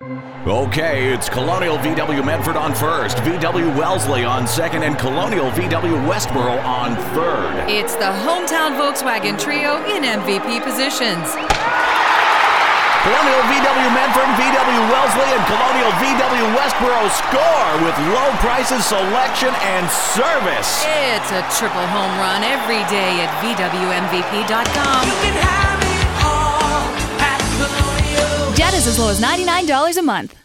Okay, it's Colonial VW Medford on first, VW Wellesley on second, and Colonial VW Westboro on third. It's the hometown Volkswagen trio in MVP positions. Colonial VW Medford, VW Wellesley, and Colonial VW Westboro score with low prices, selection, and service. It's a triple home run every day at VWMVP.com. You can have it all at Colonial. Debt is as low as $99 a month.